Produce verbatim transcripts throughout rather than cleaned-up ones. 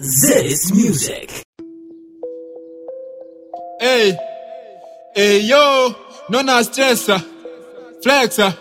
This music. Hey, hey yo, no na stressa, flexa.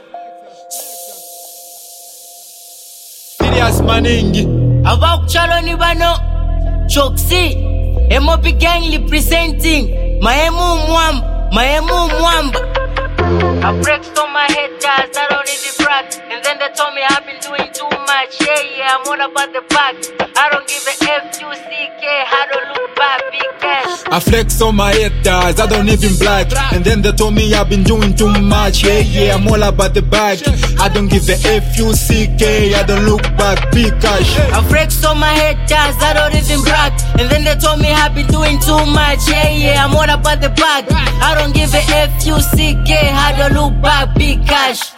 Serious maningi. About Chaloni Bano, Choksi, M O P gang representing Maemu Mwamba, Maemu Mwamba. I breaks on my head, guys, I don't even brag. And then they told me I've been doing too much. Yeah, yeah, I'm all about the bag. I don't give a F U C K, how to look back, big cash. I flex on my head, guys, I don't even brag. And then they told me I've been doing too much. Yeah, yeah, I'm all about the bag. I don't give a F U C K, I don't look back, big cash. I flex on my head, guys, I don't even brag. And then they told me I've been doing too much. Yeah, yeah, I'm all about the bag. I don't give a F U C K, how to look back, big cash.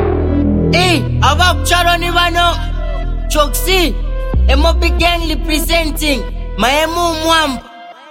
Hey, about Charoni Bano, Choksi, M O P gang representing Maemu Mwamba.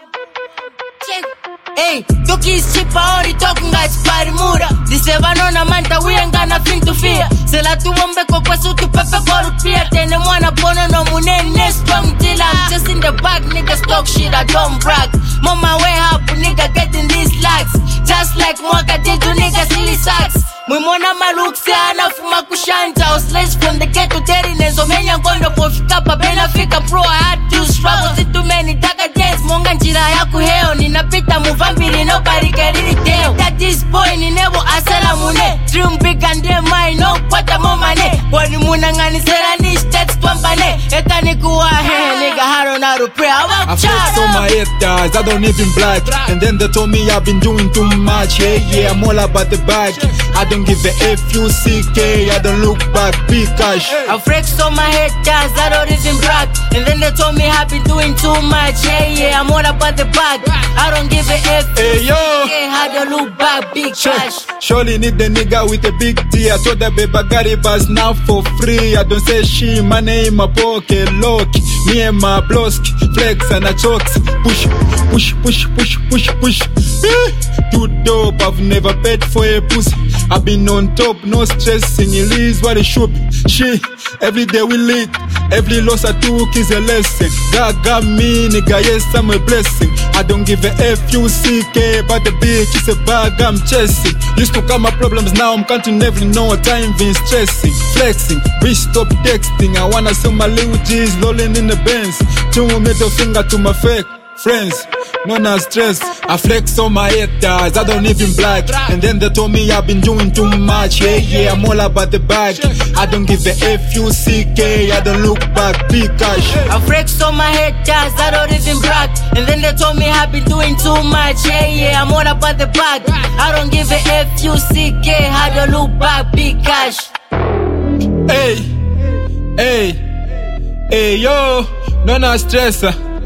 Check. Hey, Toki is cheaper, only talking guys, Parimura. This Evanona Manta, we ain't got nothing to fear. Sela tu bombe kwa kwa sutu pepe kwa rupia. Tene mwana bono no munene strong till I'm just in the back. Nigga stock shit, I don't brag. Mama way up, nigga getting these likes. Just like Mwaka did to nigga silly sacks. Mwimona maluksi anafuma kushanta. Slaves from the ghetto terry nezo menya ngondo pofika pa bena fika pro. I had to struggle, see too many taka dance. Monga njira yaku heo, ninapita muvambiri nobody can really tell. That this boy ni nebo asala mune. Dream big and they mine, no kwata momane. Wani munangani sera ni stats twambane. Eta ni kuwa he, nigga haro na rupre. I flex on my head, guys, I don't even brag. And then they told me I've been doing too much. Yeah, yeah, I'm all about the bag. I don't give a F U C K, I don't look back, big cash. I flex on my head, guys, I don't even brag. And then they told me I've been doing too much. Yeah, yeah, I'm all about the bag. I don't give a F U C K, hey, yo. how to look back, big cash. Surely need the nigga with a big T. I told the baby got it bus now for free. I don't say she, my name, my pocket, lock. Me and my bloski, flex and I chokes. Push, push, push, push, push, push. Too dope, I've never paid for a pussy. I've been on top, no stressing. It is what it should be. She, every day we lit. Every loss I took is a lesson. God got me, nigga, yes, I'm a blessing. I don't give a F U C K, but the bitch is a bag I'm chasing. Used to come my problems, now I'm counting every no time been stressing. Flexing, bitch stop texting. I wanna see my little G's rolling in the Benz. Two middle finger to my fake friends. No na stress, I flex on my head, guys, I don't even brag. And then they told me I've been doing too much. Yeah, yeah, I'm all about the bag. I don't give a F U C K, I don't look back, big cash. I flex on my head, guys, I don't even brag. And then they told me I've been doing too much. Yeah, yeah, I'm all about the bag. I don't give a F U C K, how to look back, big cash. Hey, hey, hey yo, no na stressa,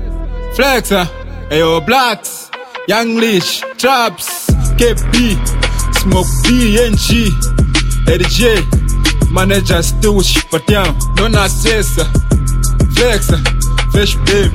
flexa. Ayo Blacks, Young Leash, Traps, K B, Smoke B, N G, Eddie J, Manager Stu, Shipatiam, no na stressa, flexa, fresh babe.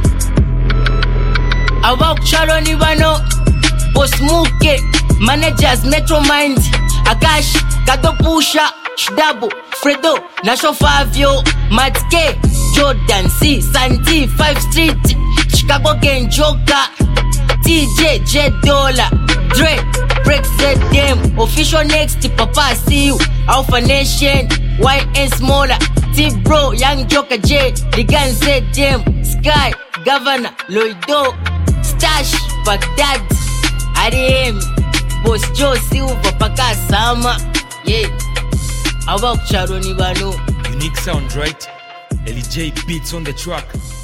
About Charoni Bano, Boss Muke, Managers Metro Mind, Akash, Kato Pusha, Shdabo, Fredo, Nasho Favio, Matt K, Jordan C, Santi, five Street, Chicago Gang Joker, T J, Jet Dollar, Dre, Break Z Dem, Official Next, Papa see you, Alpha Nation, Y N Smaller, T Bro, Young Joker J, The Gun Z Dem, Sky, Governor, Loido, Stash, Baghdad, R M, Boss Joe Silva, Paka Sama, yeah, About Charoni Bano. Unique sound, right? L J beats on the track.